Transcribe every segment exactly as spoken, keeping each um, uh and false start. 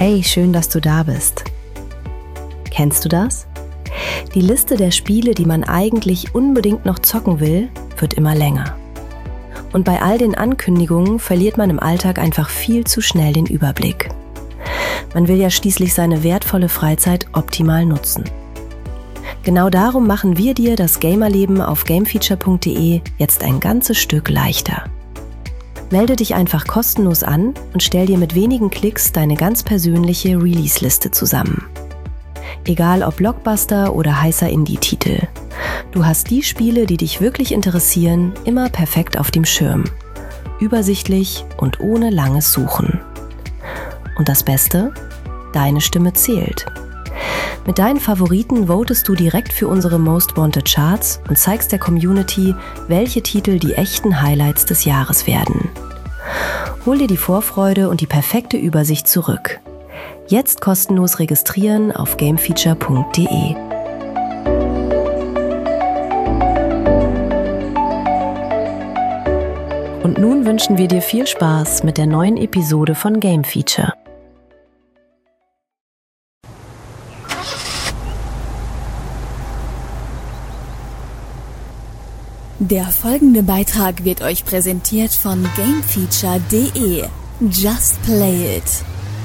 Hey, schön, dass du da bist. Kennst du das? Die Liste der Spiele, die man eigentlich unbedingt noch zocken will, wird immer länger. Und bei all den Ankündigungen verliert man im Alltag einfach viel zu schnell den Überblick. Man will ja schließlich seine wertvolle Freizeit optimal nutzen. Genau darum machen wir dir das Gamerleben auf gamefeature punkt de jetzt ein ganzes Stück leichter. Melde dich einfach kostenlos an und stell dir mit wenigen Klicks deine ganz persönliche Release-Liste zusammen. Egal ob Blockbuster oder heißer Indie-Titel. Du hast die Spiele, die dich wirklich interessieren, immer perfekt auf dem Schirm. Übersichtlich und ohne langes Suchen. Und das Beste? Deine Stimme zählt. Mit deinen Favoriten votest du direkt für unsere Most Wanted Charts und zeigst der Community, welche Titel die echten Highlights des Jahres werden. Hol dir die Vorfreude und die perfekte Übersicht zurück. Jetzt kostenlos registrieren auf gamefeature punkt de. Und nun wünschen wir dir viel Spaß mit der neuen Episode von Game Feature. Der folgende Beitrag wird euch präsentiert von gamefeature punkt de. Just play it.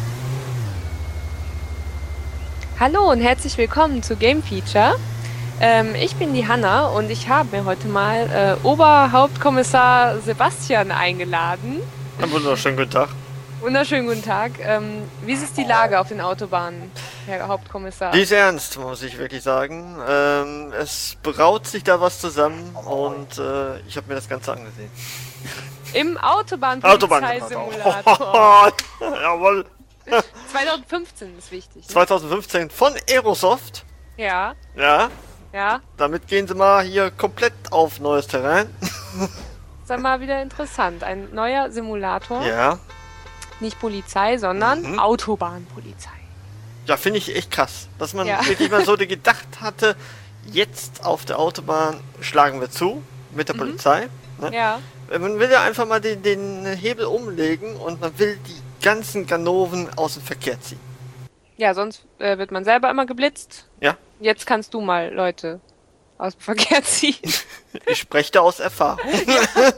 Hallo und herzlich willkommen zu Game Feature. Ähm, ich bin die Hanna und ich habe mir heute mal äh, Oberhauptkommissar Sebastian eingeladen. Einen wunderschönen guten Tag. Wunderschönen guten Tag. Ähm, wie ist die Lage auf den Autobahnen, Herr Hauptkommissar? Die ist ernst, muss ich wirklich sagen. Ähm, es braut sich da was zusammen und äh, ich habe mir das Ganze angesehen. Im Autobahnpolizeisimulator. Autobahn. Jawohl. zwanzig fünfzehn ist wichtig. Ne? zwanzig fünfzehn von Aerosoft. Ja. Ja. Ja. Damit gehen sie mal hier komplett auf neues Terrain. Ist dann mal wieder interessant. Ein neuer Simulator. Ja. Nicht Polizei, sondern mhm. Autobahnpolizei. Ja, finde ich echt krass. Dass man ja. wirklich mal so gedacht hatte, jetzt auf der Autobahn schlagen wir zu mit der mhm. Polizei. Ne? Ja. Man will ja einfach mal den, den Hebel umlegen und man will die ganzen Ganoven aus dem Verkehr ziehen. Ja, sonst äh, wird man selber immer geblitzt. Ja. Jetzt kannst du mal Leute aus dem Verkehr ziehen. Ich spreche da aus Erfahrung. Ja.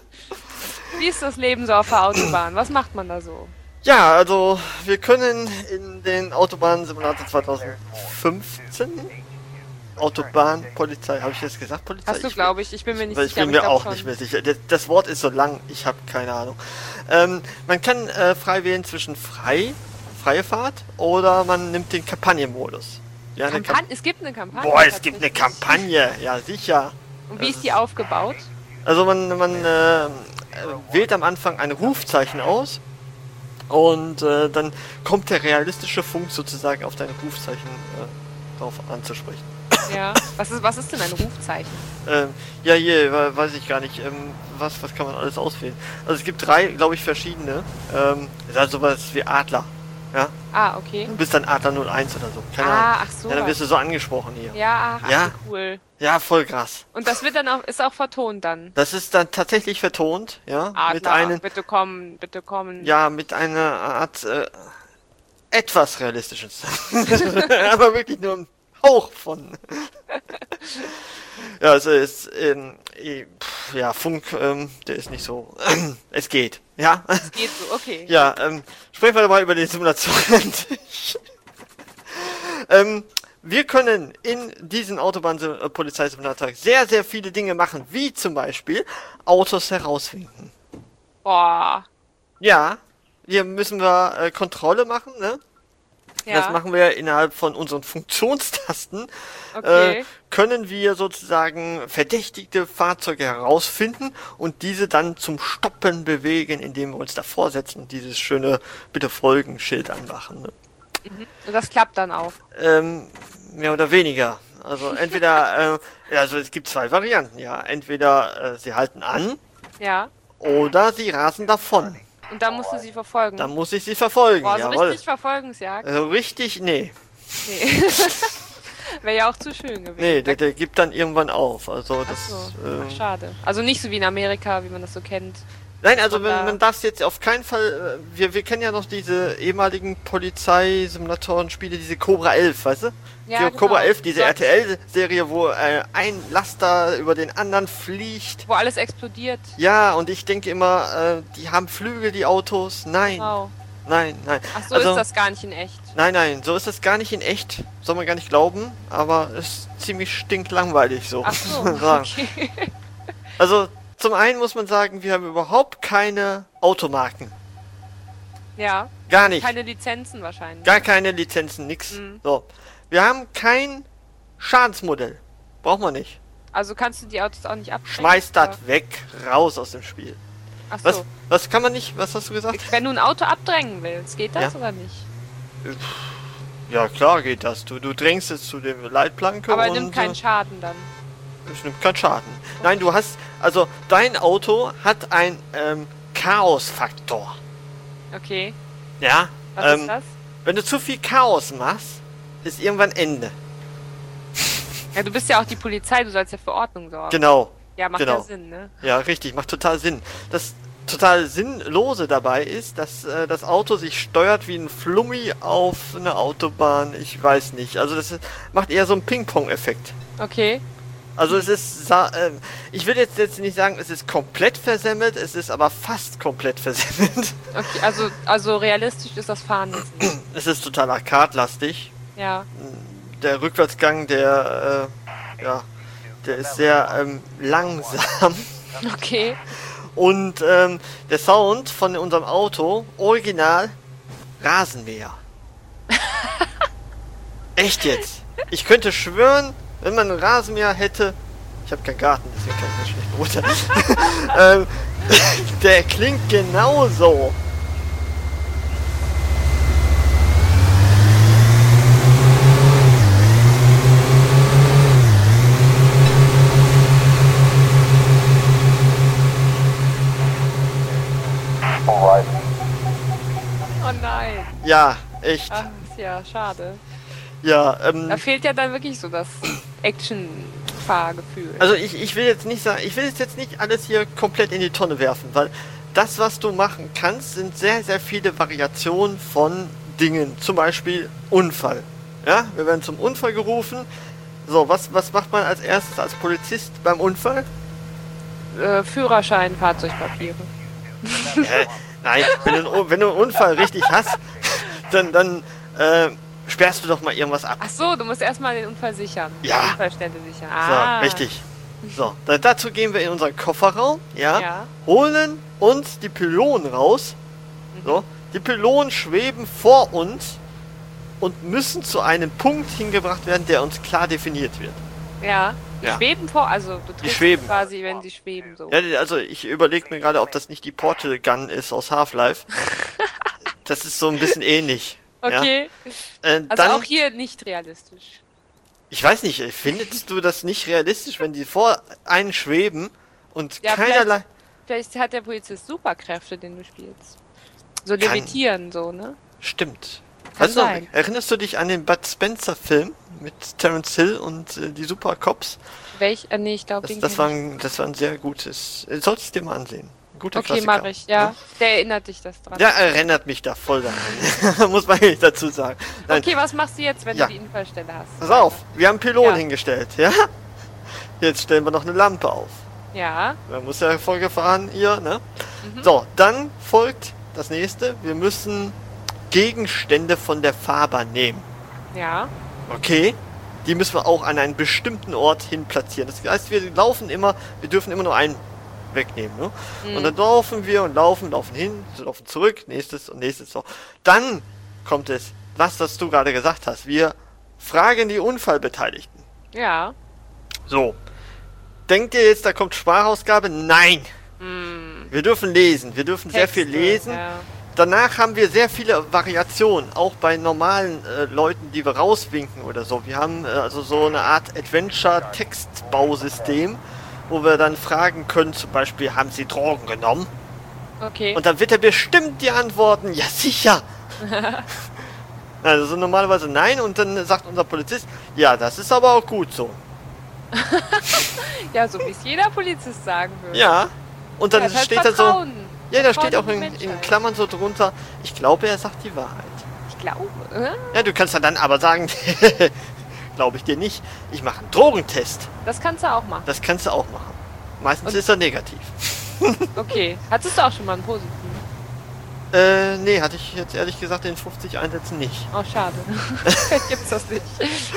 Wie ist das Leben so auf der Autobahn? Was macht man da so? Ja, also wir können in den Autobahnsimulator zwanzig fünfzehn Autobahnpolizei, habe ich jetzt gesagt Polizei? Hast du, glaube ich, ich bin mir nicht ich sicher. Ich bin mir auch schon. nicht mehr sicher. Das, das Wort ist so lang, ich habe keine Ahnung. Ähm, man kann äh, frei wählen zwischen frei, freie Fahrt oder man nimmt den Kampagnenmodus. Ja, Kampan- Kamp- es gibt eine Kampagne. Boah, es gibt eine Kampagne, ja sicher. Und wie ist die aufgebaut? Also man, man äh, wählt am Anfang ein Rufzeichen aus und äh, dann kommt der realistische Funk sozusagen auf dein Rufzeichen äh, drauf anzusprechen. Ja, was ist, was ist denn ein Rufzeichen? Ähm, ja, hier, weiß ich gar nicht. Ähm, was, was kann man alles auswählen? Also es gibt drei, glaube ich, verschiedene. Ähm, das ist halt sowas wie Adler. Ja? Ah, okay. Du bist dann Adler null eins oder so. Keine ah, Ahnung. ach so. Ja, dann wirst du so angesprochen hier. Ja, ach, ja? cool. Ja, voll krass. Und das wird dann auch, ist auch vertont dann? Das ist dann tatsächlich vertont, ja. Adler, mit einem, bitte kommen, bitte kommen. Ja, mit einer Art äh, etwas realistisches. Aber wirklich nur ein Hauch von. Ja, also ist, ähm, pff, ja, Funk, ähm, der ist nicht so, äh, es geht, ja. Es geht so, okay. Ja, ähm, sprechen wir mal über die Simulation an sich. ähm, wir können in diesem Autobahn-Polizeisimulator sehr, sehr viele Dinge machen, wie zum Beispiel Autos herausfinden. Boah. Ja, hier müssen wir äh, Kontrolle machen, ne? Ja. Das machen wir innerhalb von unseren Funktionstasten. Okay. Äh, können wir sozusagen verdächtigte Fahrzeuge herausfinden und diese dann zum Stoppen bewegen, indem wir uns davor setzen und dieses schöne Bitte folgen Schild anmachen. Ne? Mhm. Und das klappt dann auch? Ähm, mehr oder weniger. Also entweder, äh, also es gibt zwei Varianten, ja. Entweder äh, sie halten an, ja, oder sie rasen davon. Und dann musst du sie verfolgen. Dann muss ich sie verfolgen, Boah, so jawohl. richtig Verfolgungsjagd? Also richtig, nee. Nee. Wäre ja auch zu schön gewesen. Nee, der, der gibt dann irgendwann auf. Also das. Ach so. äh, Ach, schade. Also nicht so wie in Amerika, wie man das so kennt. Nein, also Und man, da- man darf es jetzt auf keinen Fall, äh, wir, wir kennen ja noch diese ehemaligen Polizeisimulatoren-Spiele, diese Cobra elf, weißt du? Ja, die genau. Cobra elf, diese So- R T L-Serie, wo äh, ein Laster über den anderen fliegt. Wo alles explodiert. Ja, und ich denke immer, äh, die haben Flügel, die Autos. Nein, Wow. nein, nein. Ach so, Also- ist das gar nicht in echt. Nein, nein, so ist das gar nicht in echt. Soll man gar nicht glauben, aber es ist ziemlich stinklangweilig so. Ach so, muss man sagen. okay. Also, zum einen muss man sagen, wir haben überhaupt keine Automarken. Ja, Gar nicht. keine Lizenzen wahrscheinlich. Gar keine Lizenzen, nix. Mhm. So. Wir haben kein Schadensmodell. Braucht man nicht. Also kannst du die Autos auch nicht abstellen? Schmeiß das oder? weg, raus aus dem Spiel. Ach so. Was, was kann man nicht, was hast du gesagt? Wenn du ein Auto abdrängen willst, geht das Ja. oder nicht? Ja, klar geht das. Du, du drängst es zu dem Leitplanke Aber und nimmt keinen äh, Schaden dann. es nimmt keinen Schaden. Nein, du hast, also dein Auto hat ein ähm, Chaos-Faktor. Okay. Ja, Was ähm, ist das? wenn du zu viel Chaos machst, ist irgendwann Ende. Ja, du bist ja auch die Polizei, du sollst ja für Ordnung sorgen. Genau. Ja, macht genau. ja Sinn, ne? Ja, richtig, macht total Sinn. Das total Sinnlose dabei ist, dass äh, das Auto sich steuert wie ein Flummi auf eine Autobahn. Ich weiß nicht. Also das ist, macht eher so einen Ping-Pong-Effekt. Okay. Also es ist, sa- äh, ich will jetzt, jetzt nicht sagen, es ist komplett versemmelt, es ist aber fast komplett versemmelt. Okay, also, also realistisch ist das Fahren jetzt nicht. Es ist total arcade-lastig. Ja. Der Rückwärtsgang, der, äh, ja, der ist sehr ähm, langsam. Okay. Und ähm, der Sound von unserem Auto, original, Rasenmäher. Echt jetzt? Ich könnte schwören, wenn man einen Rasenmäher hätte, ich habe keinen Garten, deswegen kann ich das schlecht beurteilen, ähm, der klingt genauso. Oh nein. Ja, echt. Ach, ist ja schade. Ja, ähm, Da fehlt ja dann wirklich so das Action-Fahrgefühl. also ich, ich will jetzt nicht sagen, ich will jetzt jetzt nicht alles hier komplett in die Tonne werfen, weil das, was du machen kannst, sind sehr, sehr viele Variationen von Dingen. Zum Beispiel Unfall. Ja, wir werden zum Unfall gerufen. So, was, was macht man als erstes als Polizist beim Unfall? Äh, Führerschein, Fahrzeugpapiere. Äh, nein, wenn du, wenn du einen Unfall richtig hast, dann, dann äh, sperrst du doch mal irgendwas ab. Ach so, du musst erstmal den Unfall sichern. Ja. Die Unfallstelle sichern. So, Ah. richtig. So, da, dazu gehen wir in unseren Kofferraum, ja, Ja. holen uns die Pylonen raus. So, die Pylonen schweben vor uns und müssen zu einem Punkt hingebracht werden, der uns klar definiert wird. Ja. Die Ja. schweben vor, also du triffst schweben. quasi, wenn sie schweben so. Ja, also ich überlege mir gerade, ob das nicht die Portal Gun ist aus Half-Life. Das ist so ein bisschen ähnlich. Okay. Ja. Äh, Also dann, auch hier nicht realistisch. ich weiß nicht, findest du das nicht realistisch, wenn die vor einen schweben und Ja, keinerlei... Vielleicht hat der Polizist Superkräfte, den du spielst. So Kann- levitieren, so, ne? Stimmt. Kann Weißt du, sein. erinnerst du dich an den Bud Spencer Film mit Terence Hill und äh, die Super Cops? Welch? Äh, nee, ich glaube, Das, den das, kenn war ich. ein, das war ein sehr gutes... Äh, solltest du dir mal ansehen. Ein guter Okay, Klassiker. mache ich, ja. Der erinnert dich das dran. Ja, erinnert mich da voll daran. Muss man nicht dazu sagen. Nein, Okay, was machst du jetzt, wenn Ja. du die Unfallstelle hast? pass auf. Wir haben Pylonen Ja. hingestellt, ja? Jetzt stellen wir noch eine Lampe auf. Ja. Man muss ja vorgefahren hier, ne? Mhm. So, dann folgt das nächste. Wir müssen Gegenstände von der Fahrbahn nehmen. Ja. Okay? Die müssen wir auch an einen bestimmten Ort hin platzieren. Das heißt, wir laufen immer, wir dürfen immer nur einen wegnehmen. Ne? Mhm. Und dann laufen wir und laufen, laufen hin, laufen zurück, nächstes und nächstes. So. Dann kommt es, was das du gerade gesagt hast. Wir fragen die Unfallbeteiligten. Ja. So. Denkt ihr jetzt, da kommt Sprachausgabe? Nein. Hm. Wir dürfen lesen. Wir dürfen sehr viel Texte, lesen. Ja. Danach haben wir sehr viele Variationen, auch bei normalen äh, Leuten, die wir rauswinken oder so. Wir haben äh, also so eine Art Adventure-Textbausystem, wo wir dann fragen können, zum Beispiel, haben Sie Drogen genommen? Okay. Und dann wird er bestimmt die antworten, ja sicher. Also normalerweise nein, und dann sagt unser Polizist, ja, das ist aber auch gut so. ja, so wie es jeder Polizist sagen würde. Ja, und dann Ja, ist halt steht da so, Vertrauen. Ja, da steht Vorne auch in, die Menschheit. in Klammern so drunter, ich glaube, er sagt die Wahrheit. Ich glaube. Äh? Ja, du kannst dann aber sagen, glaube ich dir nicht, ich mache einen Drogentest. Das kannst du auch machen. Das kannst du auch machen. Meistens Und- ist er negativ. Okay. Hattest du auch schon mal einen positiven? Äh, nee, hatte ich jetzt ehrlich gesagt in fünfzig Einsätzen nicht. Oh, schade. Vielleicht gibt's das nicht.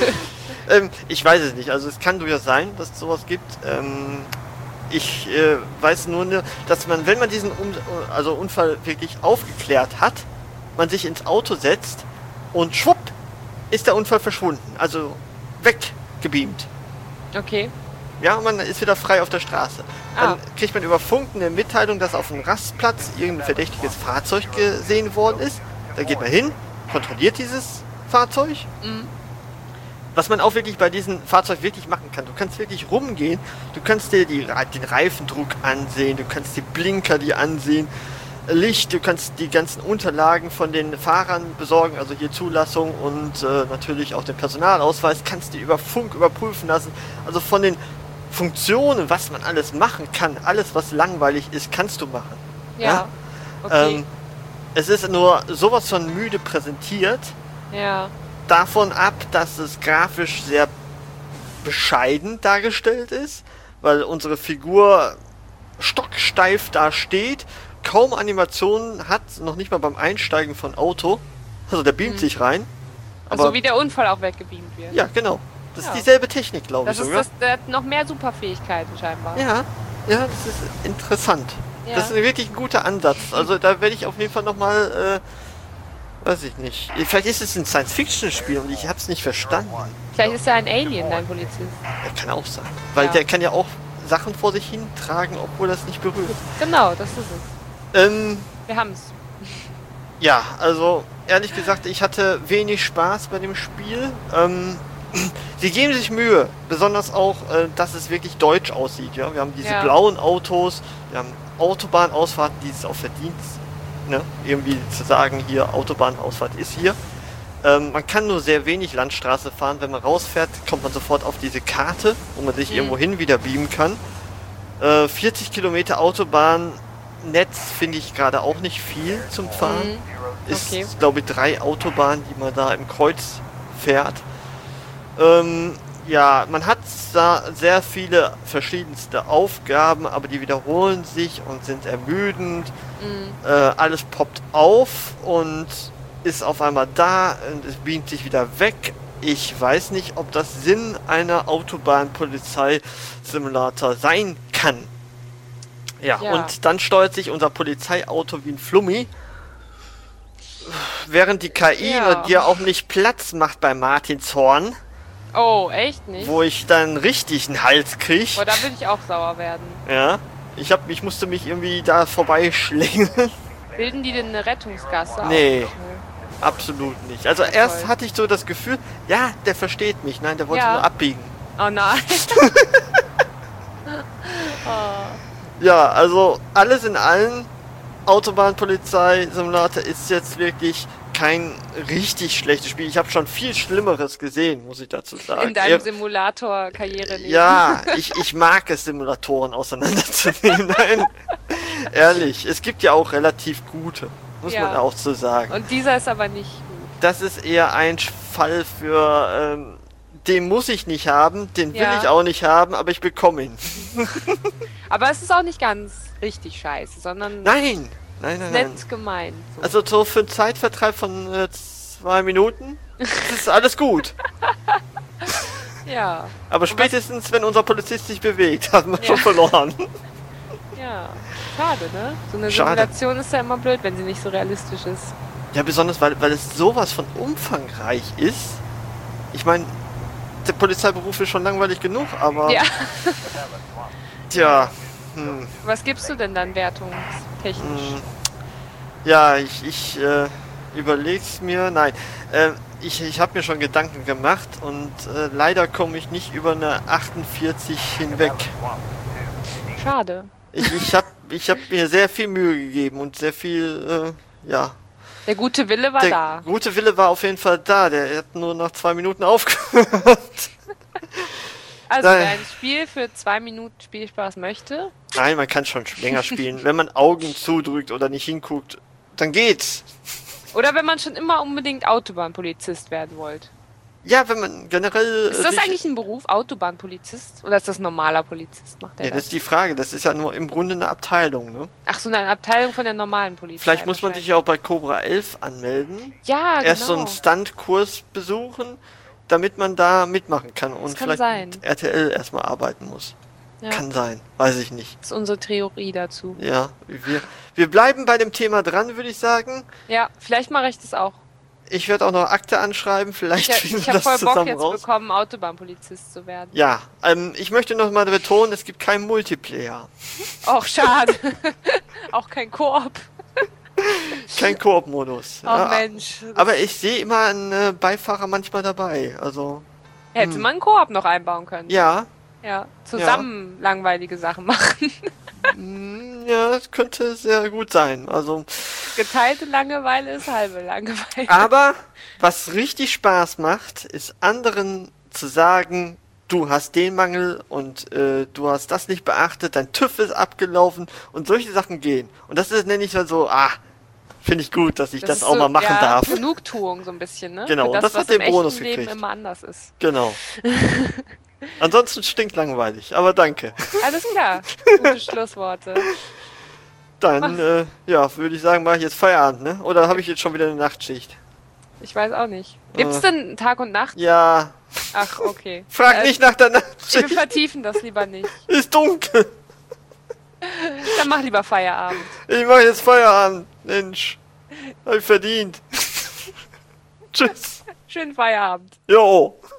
Ähm, ich weiß es nicht, also es kann durchaus sein, dass es sowas gibt. Ähm, ich äh, weiß nur, ne, dass man, wenn man diesen um also Unfall wirklich aufgeklärt hat, man sich ins Auto setzt und schwupp, ist der Unfall verschwunden. Also weggebeamt. Okay. Ja, man ist wieder frei auf der Straße. Dann Ah. kriegt man über Funk eine Mitteilung, dass auf dem Rastplatz irgendein verdächtiges Fahrzeug gesehen worden ist. Da geht man hin, kontrolliert dieses Fahrzeug. Mhm. Was man auch wirklich bei diesem Fahrzeug wirklich machen kann. Du kannst wirklich rumgehen, du kannst dir die, den Reifendruck ansehen, du kannst die Blinker dir ansehen, Licht, du kannst die ganzen Unterlagen von den Fahrern besorgen, also hier Zulassung und äh, natürlich auch den Personalausweis, kannst du über Funk überprüfen lassen. Also von den Funktionen, was man alles machen kann, alles was langweilig ist, kannst du machen. Ja. Okay. Ähm, es ist nur sowas von müde präsentiert, ja. davon ab, dass es grafisch sehr bescheiden dargestellt ist, weil unsere Figur stocksteif da steht, kaum Animationen hat, noch nicht mal beim Einsteigen von Auto. Also der beamt Mhm. sich rein. Also Aber wie der Unfall auch weggebeamt wird. ja, genau. Das Ja. ist dieselbe Technik, glaube ich Das ist sogar. das, der hat noch mehr Superfähigkeiten scheinbar. Ja, ja, das ist interessant. Ja. Das ist wirklich ein guter Ansatz. Also da werde ich auf jeden Fall nochmal, äh, weiß ich nicht. Vielleicht ist es ein Science-Fiction-Spiel und ich habe es nicht verstanden. Vielleicht ist er ein Alien, dein Polizist. Er kann auch sein. Weil Ja. der kann ja auch Sachen vor sich hin tragen, obwohl das nicht berührt. Genau, das ist es. Ähm, Wir haben's. ja, also ehrlich gesagt, ich hatte wenig Spaß bei dem Spiel. Ähm, sie geben sich Mühe, besonders auch, äh, dass es wirklich deutsch aussieht. Ja, wir haben diese Ja. blauen Autos, wir haben Autobahnausfahrten, die es auch verdient, ne? Irgendwie zu sagen, hier Autobahnausfahrt ist hier. Ähm, man kann nur sehr wenig Landstraße fahren. Wenn man rausfährt, kommt man sofort auf diese Karte, wo man sich Mhm. irgendwo hin wieder beamen kann. Äh, vierzig Kilometer Autobahnnetz finde ich gerade auch nicht viel zum Fahren. Mhm. Ist, Okay. glaube ich, drei Autobahnen, die man da im Kreuz fährt. Ähm, ja, man hat da sehr viele verschiedenste Aufgaben, aber die wiederholen sich und sind ermüdend. Mhm. Äh, alles poppt auf und ist auf einmal da und es beamt sich wieder weg. Ich weiß nicht, ob das Sinn einer Autobahnpolizei-Simulator sein kann. Ja, Ja. und dann steuert sich unser Polizeiauto wie ein Flummi. Während die K I Ja. dir auch nicht Platz macht bei Martinshorn, Oh, echt nicht? wo ich dann richtig einen Hals krieg. Boah, da würde ich auch sauer werden. Ja, ich, hab, ich musste mich irgendwie da vorbeischlängeln. Bilden die denn eine Rettungsgasse? Nee. Auf? Absolut nicht. Also Ja, erst toll. hatte ich so das Gefühl, ja, der versteht mich. Nein, der wollte Ja. nur abbiegen. Oh nein. oh. Ja, also alles in allem, Autobahnpolizei-Simulator ist jetzt wirklich kein richtig schlechtes Spiel. Ich habe schon viel Schlimmeres gesehen, muss ich dazu sagen. In deinem Ja, Simulator-Karriereleben. ja, ich, ich mag es, Simulatoren auseinanderzunehmen. Nein, ehrlich, es gibt ja auch relativ gute, muss Ja. man auch so sagen. Und dieser ist aber nicht gut. Das ist eher ein Fall für, ähm, den muss ich nicht haben, den will Ja. ich auch nicht haben, aber ich bekomme ihn. Aber es ist auch nicht ganz richtig scheiße, sondern Nein, nein, nein, nein. nett gemeint. So. Also so für einen Zeitvertreib von äh, zwei Minuten ist alles gut. ja, Aber spätestens, wenn unser Polizist sich bewegt, haben wir Ja. schon verloren. ja. Schade, ne? So eine Schade. Simulation ist ja immer blöd, wenn sie nicht so realistisch ist. Ja, besonders, weil, weil es sowas von umfangreich ist. Ich meine, der Polizeiberuf ist schon langweilig genug, aber... Ja. Tja, hm, Was gibst du denn dann wertungstechnisch? hm. Ja, ich, ich äh, überleg's mir. Nein, äh, ich, ich habe mir schon Gedanken gemacht und äh, leider komme ich nicht über eine achtundvierzig hinweg. Schade. Ich, ich habe ich hab mir sehr viel Mühe gegeben und sehr viel, äh, ja. Der gute Wille war Der da. gute Wille war auf jeden Fall da. Der hat nur nach zwei Minuten aufgehört. Also, Nein. wer ein Spiel für zwei Minuten Spielspaß möchte, Nein, man kann schon länger spielen. Wenn man Augen zudrückt oder nicht hinguckt, dann geht's. Oder wenn man schon immer unbedingt Autobahnpolizist werden wollte. Ja, wenn man generell... Ist das sich- eigentlich ein Beruf, Autobahnpolizist? Oder ist das ein normaler Polizist? Macht der Ja, das das? ist die Frage. Das ist ja nur im Grunde eine Abteilung, ne? Ach so, eine Abteilung von der normalen Polizei. Vielleicht muss man sich ja auch bei Cobra elf anmelden. Ja, Erst so genau. einen Stuntkurs besuchen, damit man da mitmachen kann und kann vielleicht sein. mit R T L erstmal arbeiten muss. Ja, Kann sein, weiß ich nicht. das ist unsere Theorie dazu. Ja, wir, wir bleiben bei dem Thema dran, würde ich sagen. Ja, vielleicht mache ich das auch. Ich werde auch noch Akte anschreiben, vielleicht Ich, finden ich wir habe das voll Bock zusammen jetzt raus. bekommen, Autobahnpolizist zu werden. Ja, ähm, ich möchte noch mal betonen, es gibt keinen Multiplayer. Auch schade. Auch kein Koop. Kein Koop-Modus. Oh Ja, Mensch. Das aber ich sehe immer einen äh, Beifahrer manchmal dabei. Also, hätte hm. man einen Koop noch einbauen können. ja, Ja, zusammen langweilige Sachen machen. mm, ja, das könnte sehr gut sein. Also, Geteilte Langeweile ist halbe Langeweile. aber was richtig Spaß macht, ist anderen zu sagen, du hast den Mangel und äh, du hast das nicht beachtet, dein TÜV ist abgelaufen und solche Sachen gehen. Und das ist nenne ich so, ah, finde ich gut, dass ich das, ist auch so, mal machen ja, darf. Genugtuung so ein bisschen, ne? Genau, Für und das, das was hat den im Bonus echten Leben gekriegt. immer anders ist. Genau. Ansonsten stinkt langweilig, aber danke. Alles klar. Gute Schlussworte. Dann, äh, ja, würde ich sagen, mache ich jetzt Feierabend, ne? Oder habe ich jetzt schon wieder eine Nachtschicht? Ich weiß auch nicht. Gibt's Äh. denn Tag und Nacht? Ja, Ach, okay. frag Äh, nicht nach der Wir Nachtschicht. vertiefen das lieber nicht. Ist dunkel. Dann mach lieber Feierabend. Ich mache jetzt Feierabend. Mensch, hab ich verdient. Tschüss. Schönen Feierabend. Jo.